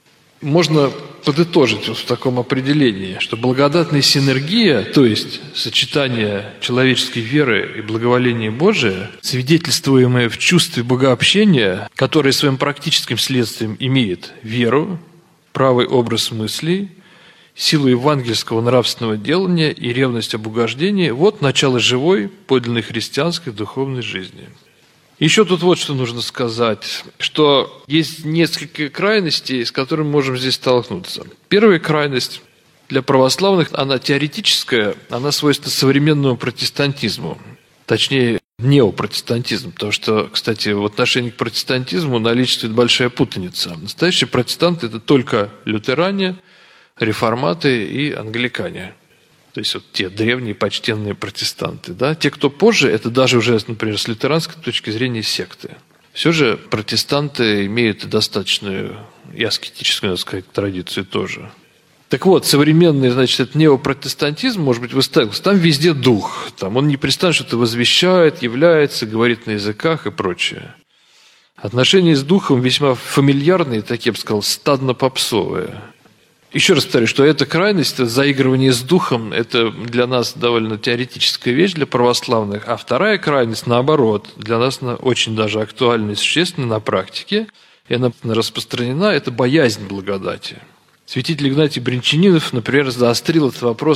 Speaker 2: Можно подытожить вот в таком определении, что благодатная синергия, то есть сочетание человеческой веры и благоволения Божия, свидетельствуемое в чувстве богообщения, которое своим практическим следствием имеет веру, правый образ мыслей, силу евангельского нравственного делания и ревность об угождении – вот начало живой, подлинной христианской духовной жизни. Еще тут вот что нужно сказать, что есть несколько крайностей, с которыми можем здесь столкнуться. Первая крайность для православных, она теоретическая, она свойственна современному протестантизму, точнее неопротестантизму, потому что, кстати, в отношении к протестантизму наличествует большая путаница. Настоящие протестанты – это только лютеране, реформаты и англикане. То есть вот те древние почтенные протестанты. Да? Те, кто позже, это даже уже, например, с лютеранской точки зрения секты. Все же протестанты имеют достаточную и аскетическую, надо сказать, традицию тоже. Так вот, современный, значит, это неопротестантизм, может быть, выставился. Там везде дух. Там он непрестанно что-то возвещает, является, говорит на языках и прочее. Отношения с духом весьма фамильярные, так я бы сказал, стадно-попсовые. Еще раз повторю, что эта крайность, заигрывание с духом, это для нас довольно теоретическая вещь для православных, а вторая крайность, наоборот, для нас она очень даже актуальна и существенна на практике, и она распространена, это боязнь благодати. Святитель Игнатий Брянчанинов, например, заострил этот вопрос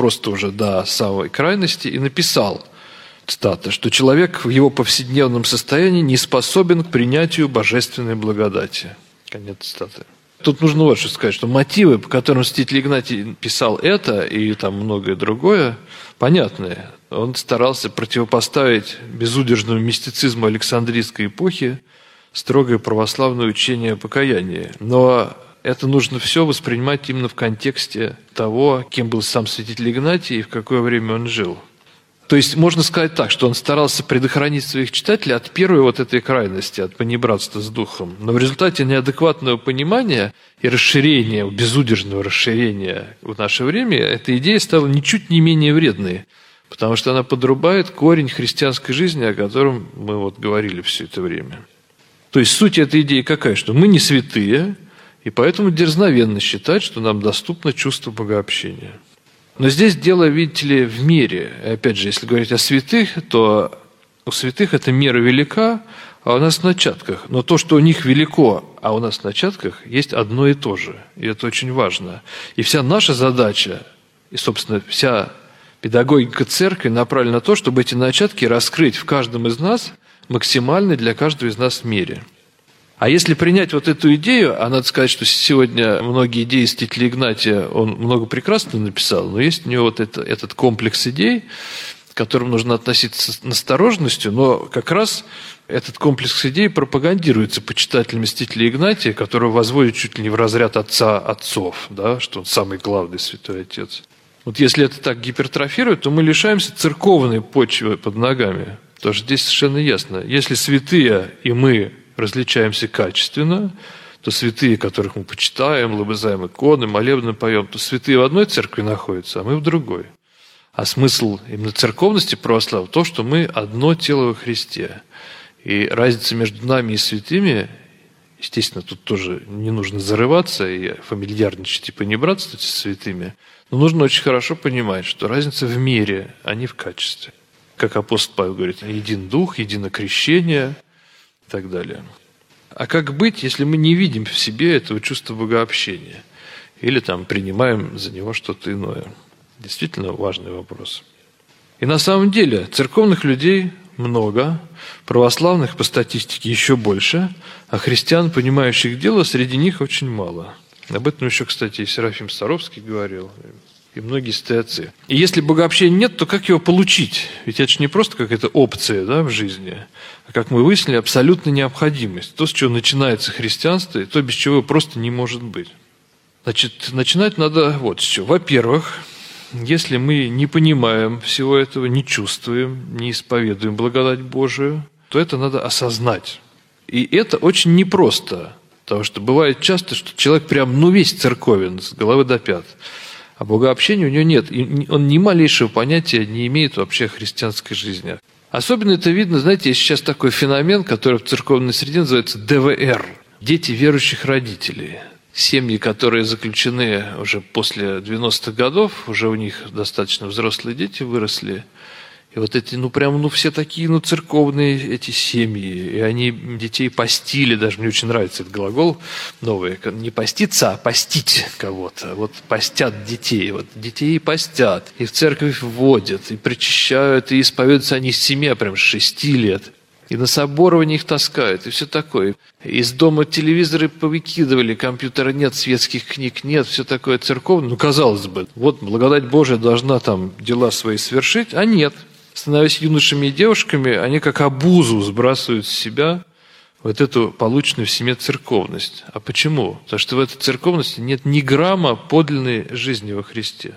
Speaker 2: просто уже до самой крайности и написал, цитата, что человек в его повседневном состоянии не способен к принятию божественной благодати. Конец цитаты. Тут нужно вот что сказать, что мотивы, по которым святитель Игнатий писал это и там многое другое, понятные. Он старался противопоставить безудержному мистицизму Александрийской эпохи строгое православное учение о покаянии. Но это нужно все воспринимать именно в контексте того, кем был сам святитель Игнатий и в какое время он жил. То есть можно сказать так, что он старался предохранить своих читателей от первой вот этой крайности, от понебратства с духом. Но в результате неадекватного понимания и расширения, безудержного расширения в наше время, эта идея стала ничуть не менее вредной, потому что она подрубает корень христианской жизни, о котором мы вот говорили все это время. То есть суть этой идеи какая? Что мы не святые, и поэтому дерзновенно считать, что нам доступно чувство богообщения. Но здесь дело, видите ли, в мере. И опять же, если говорить о святых, то у святых эта мера велика, а у нас в начатках. Но то, что у них велико, а у нас в начатках, есть одно и то же. И это очень важно. И вся наша задача, и, собственно, вся педагогика церкви направлена на то, чтобы эти начатки раскрыть в каждом из нас максимальной для каждого из нас мере. А если принять вот эту идею, а надо сказать, что сегодня многие идеи святителя Игнатия он много прекрасно написал, но есть у него вот этот комплекс идей, к которым нужно относиться с настороженностью, но как раз этот комплекс идей пропагандируется почитателями святителя Игнатия, которого возводят чуть ли не в разряд отца отцов, да, что он самый главный святой отец. Вот если это так гипертрофирует, то мы лишаемся церковной почвы под ногами. Потому что здесь совершенно ясно, если святые и мы различаемся качественно, то святые, которых мы почитаем, лобызаем иконы, молебны поем, то святые в одной церкви находятся, а мы в другой. А смысл именно церковности православия в том, что мы одно тело во Христе. И разница между нами и святыми, естественно, тут тоже не нужно зарываться и фамильярничать и понебратствовать со святыми, но нужно очень хорошо понимать, что разница в мере, а не в качестве. Как апостол Павел говорит, един дух, едино крещение и так далее. А как быть, если мы не видим в себе этого чувства богообщения? Или там принимаем за него что-то иное? Действительно важный вопрос. И на самом деле церковных людей много, православных по статистике еще больше, а христиан, понимающих дело, среди них очень мало. Об этом еще, кстати, и Серафим Саровский говорил, и многие стоятцы. И если богообщения нет, то как его получить? Ведь это же не просто какая-то опция, да, в жизни, а, как мы выяснили, абсолютная необходимость. То, с чего начинается христианство, и то, без чего его просто не может быть. Значит, начинать надо вот с чего. Во-первых, если мы не понимаем всего этого, не чувствуем, не исповедуем благодать Божию, то это надо осознать. И это очень непросто, потому что бывает часто, что человек прям, весь церковен, с головы до пят, а богообщения у него нет, и он ни малейшего понятия не имеет вообще о христианской жизни. Особенно это видно, знаете, есть сейчас такой феномен, который в церковной среде называется ДВР – дети верующих родителей. Семьи, которые заключены уже после 90-х годов, уже у них достаточно взрослые дети выросли. И вот эти, все такие, церковные эти семьи. И они детей постили, даже мне очень нравится этот глагол новый. Не поститься, а постить кого-то. Вот постят детей. Вот детей постят. И в церковь вводят, и причащают, и исповедуются они с 7, прям с 6 лет. И на соборование их таскают, и все такое. Из дома телевизоры повыкидывали, компьютера нет, светских книг нет, все такое церковное. Казалось бы, вот благодать Божия должна там дела свои совершить, а нет. Становясь юношами и девушками, они как обузу сбрасывают с себя вот эту полученную в семье церковность. А почему? Потому что в этой церковности нет ни грамма подлинной жизни во Христе.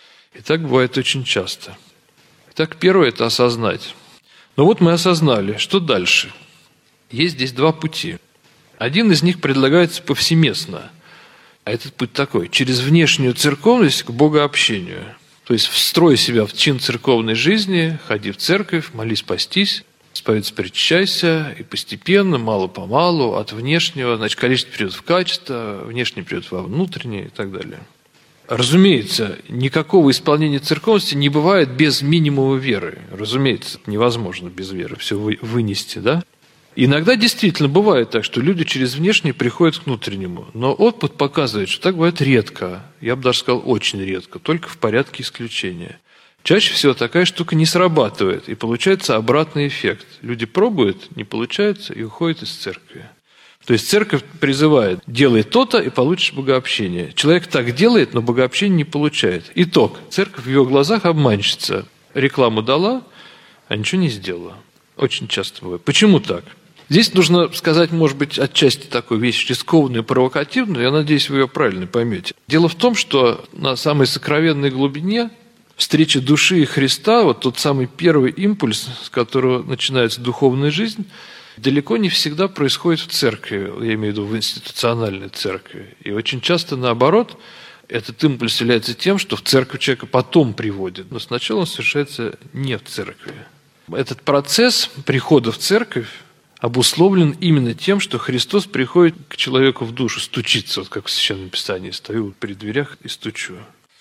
Speaker 2: И так бывает очень часто. Итак, первое – это осознать. Но вот мы осознали, что дальше? Есть здесь 2 пути. Один из них предлагается повсеместно. А этот путь такой: через внешнюю церковность к богообщению. То есть встрой себя в чин церковной жизни, ходи в церковь, молись, постись, исповедуйся, причащайся, и постепенно, мало-помалу, от внешнего, количество перейдет в качество, внешнее перейдет во внутреннее и так далее. Разумеется, никакого исполнения церковности не бывает без минимума веры. Разумеется, это невозможно без веры все вынести, да? Иногда действительно бывает так, что люди через внешнее приходят к внутреннему. Но опыт показывает, что так бывает редко. Я бы даже сказал, очень редко, только в порядке исключения. Чаще всего такая штука не срабатывает, и получается обратный эффект. Люди пробуют, не получается, и уходят из церкви. То есть церковь призывает: делай то-то, и получишь богообщение. Человек так делает, но богообщение не получает. Итог. Церковь в его глазах обманщица. Рекламу дала, а ничего не сделала. Очень часто бывает. Почему так? Здесь нужно сказать, может быть, отчасти такую вещь рискованную и провокативную. Я надеюсь, вы ее правильно поймете. Дело в том, что на самой сокровенной глубине встреча души и Христа, вот тот самый первый импульс, с которого начинается духовная жизнь, далеко не всегда происходит в церкви, я имею в виду в институциональной церкви. И очень часто наоборот, этот импульс является тем, что в церковь человека потом приводит, но сначала он совершается не в церкви. Этот процесс прихода в церковь обусловлен именно тем, что Христос приходит к человеку в душу, стучится, вот как в Священном Писании, стою при дверях и стучу.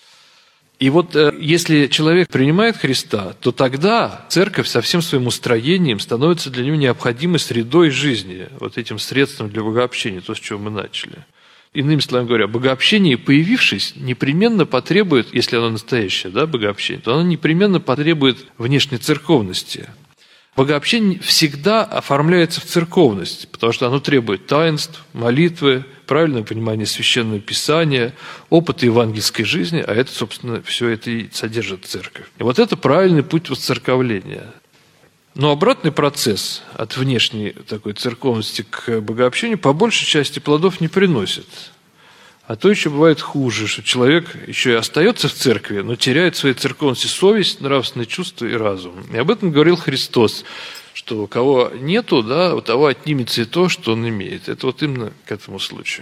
Speaker 2: И вот если человек принимает Христа, то тогда церковь со всем своим устроением становится для него необходимой средой жизни, вот этим средством для богообщения, то, с чего мы начали. Иными словами говоря, богообщение, появившись, непременно потребует, если оно настоящее, да, богообщение, то оно непременно потребует внешней церковности. Богообщение всегда оформляется в церковность, потому что оно требует таинств, молитвы, правильного понимания Священного Писания, опыта евангельской жизни, а это, собственно, все это и содержит церковь. И вот это правильный путь воцерковления. Но обратный процесс от внешней такой церковности к богообщению по большей части плодов не приносит. А то еще бывает хуже, что человек еще и остается в церкви, но теряет в своей церковности совесть, нравственные чувства и разум. И об этом говорил Христос, что у кого нету, да, у того отнимется и то, что он имеет. Это вот именно к этому случаю.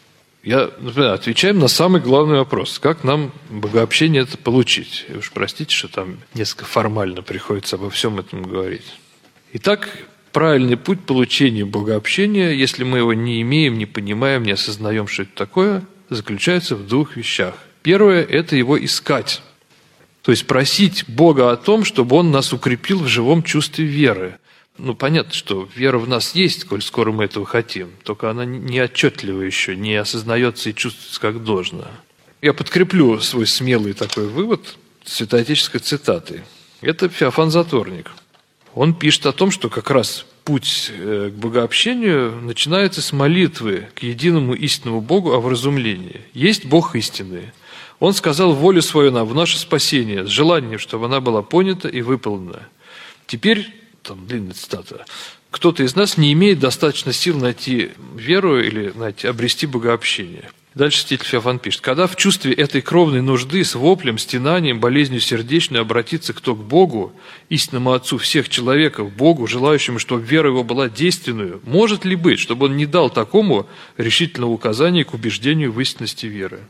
Speaker 2: Например, отвечаем на самый главный вопрос. Как нам богообщение это получить? И уж простите, что там несколько формально приходится обо всем этом говорить. Итак, правильный путь получения богообщения, если мы его не имеем, не понимаем, не осознаем, что это такое, заключается в двух вещах. Первое – это его искать. То есть просить Бога о том, чтобы Он нас укрепил в живом чувстве веры. Понятно, что вера в нас есть, коль скоро мы этого хотим, только она не отчетлива еще, не осознается и чувствуется как должно. Я подкреплю свой смелый такой вывод святоотеческой цитатой. Это Феофан Затворник. Он пишет о том, что как раз путь к богообщению начинается с молитвы к единому истинному Богу о вразумлении. Есть Бог истинный. Он сказал волю свою нам в наше спасение, с желанием, чтобы она была понята и выполнена. Теперь, там длинная цитата, кто-то из нас не имеет достаточно сил найти веру или обрести богообщение. Дальше святитель Феофан пишет: когда в чувстве этой кровной нужды с воплем, стенанием, болезнью сердечной обратится кто к Богу, истинному Отцу всех человеков, Богу, желающему, чтобы вера его была действенную, может ли быть, чтобы он не дал такому решительного указания к убеждению в истинности веры?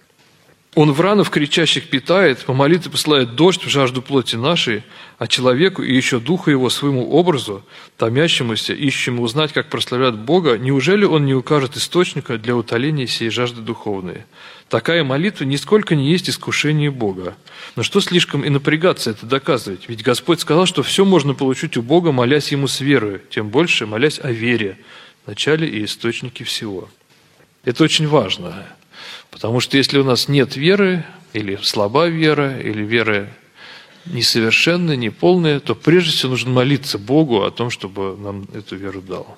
Speaker 2: Он вранов кричащих питает, по молитве посылает дождь в жажду плоти нашей, а человеку и еще духа его своему образу, томящемуся, ищущему узнать, как прославляют Бога, неужели он не укажет источника для утоления сей жажды духовной? Такая молитва нисколько не есть искушение Бога. Но что слишком и напрягаться это доказывать? Ведь Господь сказал, что все можно получить у Бога, молясь Ему с верою, тем больше молясь о вере, начале и источнике всего. Это очень важно. Потому что если у нас нет веры, или слаба вера, или вера несовершенная, неполная, то прежде всего нужно молиться Богу о том, чтобы нам эту веру дал.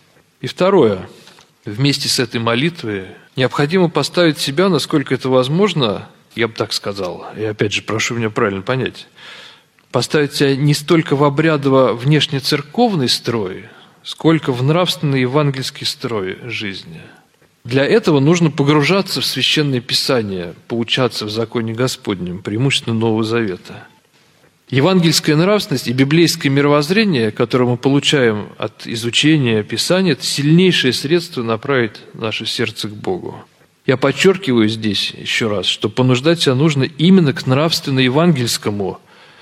Speaker 2: И второе. Вместе с этой молитвой необходимо поставить себя, насколько это возможно, я бы так сказал, и опять же прошу меня правильно понять, поставить себя не столько в обрядово-внешнецерковный строй, сколько в нравственный евангельский строй жизни. Для этого нужно погружаться в Священное Писание, поучаться в законе Господнем, преимущественно Нового Завета. Евангельская нравственность и библейское мировоззрение, которое мы получаем от изучения Писания, это сильнейшее средство направить наше сердце к Богу. Я подчеркиваю здесь еще раз, что понуждать себя нужно именно к нравственно-евангельскому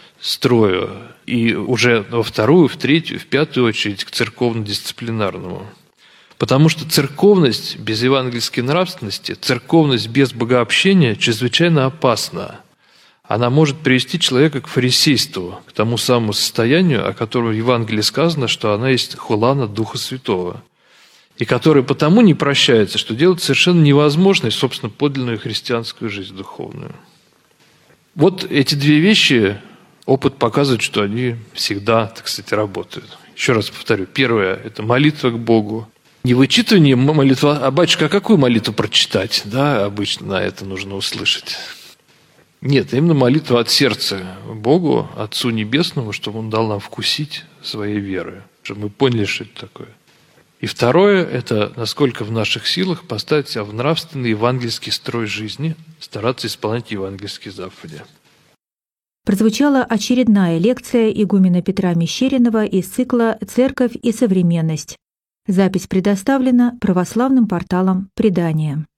Speaker 2: строю, и уже во вторую, в третью, в пятую очередь к церковно-дисциплинарному. Потому что церковность без евангельской нравственности, церковность без богообщения чрезвычайно опасна. она может привести человека к фарисейству, к тому самому состоянию, о котором в Евангелии сказано, что она есть хулана Духа Святого, и которая потому не прощается, что делает совершенно невозможной, собственно, подлинную христианскую жизнь духовную. Вот эти две вещи, опыт показывает, что они всегда, так сказать, работают. Еще раз повторю. Первое – это молитва к Богу. Не вычитывание молитвы, а батюшка, а какую молитву прочитать? Да, обычно на это нужно услышать. Нет, именно молитва от сердца Богу, Отцу Небесному, чтобы Он дал нам вкусить своей веры, чтобы мы поняли, что это такое. И второе – это насколько в наших силах поставить себя в нравственный евангельский строй жизни, стараться исполнять евангельские заповеди.
Speaker 1: Прозвучала очередная лекция игумена Петра Мещеринова из цикла «Церковь и современность». Запись предоставлена православным порталом «Предание».